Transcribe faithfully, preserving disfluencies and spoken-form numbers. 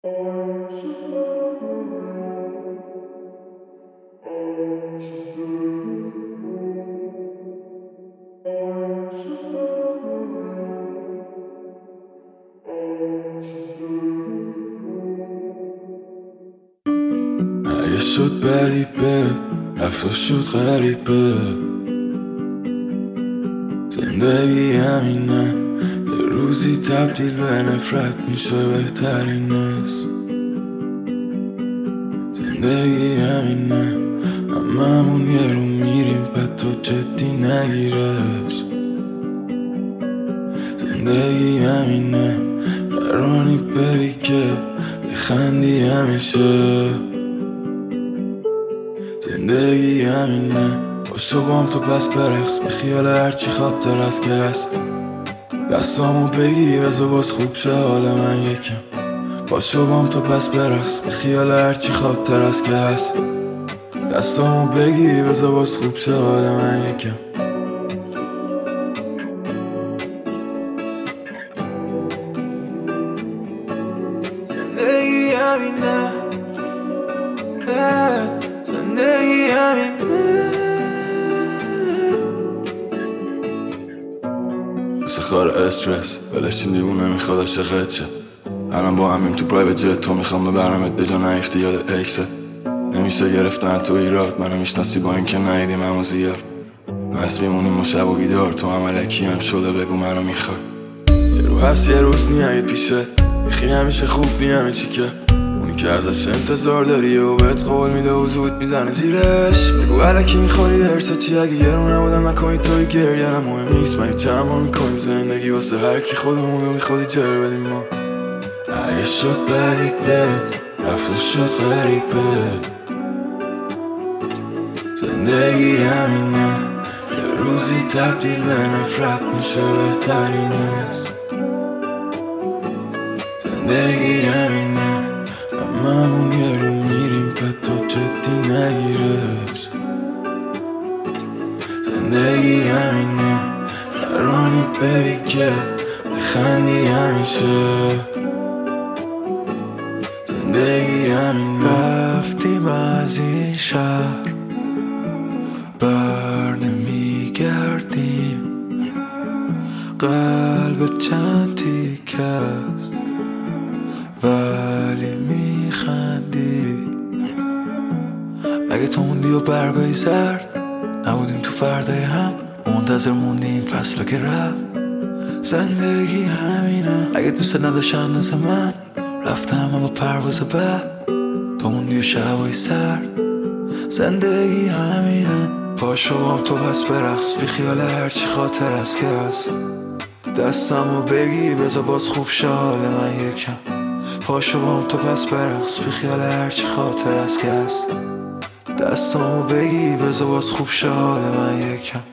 اگه شد بدی بد رفت و شد غریبه، زندگی همینه، یه روزی تبدیل به نفرت میشه بهترین است. زندگی همینه، هممون یه رو میریم بعد تو جدی نگیرش. زندگی همینه، قرانی بری که بخندی همیشه. زندگی همینه، باشو بام تو پس برقص، به خیال هرچی خاطر هست که هست. دستامو بگی بذار باز خوب شه حال من یکم. باشو بام تو پس برقص، به خیال هرچی خاطر هست که هست. دستامو بگی بذار باز خوب شه حال من یکم. زندگی همینه، زندگی همینه. مثل خار استرس ولشین دیوونه نمیخواد عاشقت شه. الان با همیم تو پرایوت جت، تو میخوام ببرمت به جا نیفتی یاد اکست. نمیشه گرفتن تو ایراد، منو میشناسی با اینکه ندیدیم همو زیاد. مست میمونیم و شب و بیدار، تو هم الکی هم شده بگو منو میخوای. یه رو هست یه روز نیایی پیشت، میخی همیشه خوب نی همه چی که اونی که ازش انتظار داری و بهت قول میده و زود میزنه زیرش. بگو الکی میخوری درسه چی، اگه یه رو نبودم نکنی توی گریه نه مهم نیست. من چند ما میکنیم زندگی واسه هرکی خودمونو میخوادی جر بدیم ما. اگه شد بدی بد رفت و شد غریبه، زندگی همینه، یه روزی تبدیل به نفرت میشه بهترین است. زندگی همینه، هممون یه رو میریم بعد تو جدی نگیرش. زندگی همینه، قرانی بری که بخندی همیشه. زندگی همینه. رفتیم از این شهر بر نمیگردیم، قلب چند تیکه است ولی میخندی. اگه تو موندی و برگای زرد نبودیم تو فردای هم، منتظر موندیم فصل که رفت. زندگی همینه، اگه دوست نداشتن مثل من رفتم اما پرواز بعد، تو موندی و شبای سرد. زندگی همینه، پاشو بام تو پس برقص، بی خیال هرچی خاطر هست که هست. دستمو بگی بذار باز خوب شه حال من یکم. پاشو بام تو پس برقص، بی خیال هرچی خاطر هست که هست. دستمو بگی بذار باز خوب شه حال من یکم.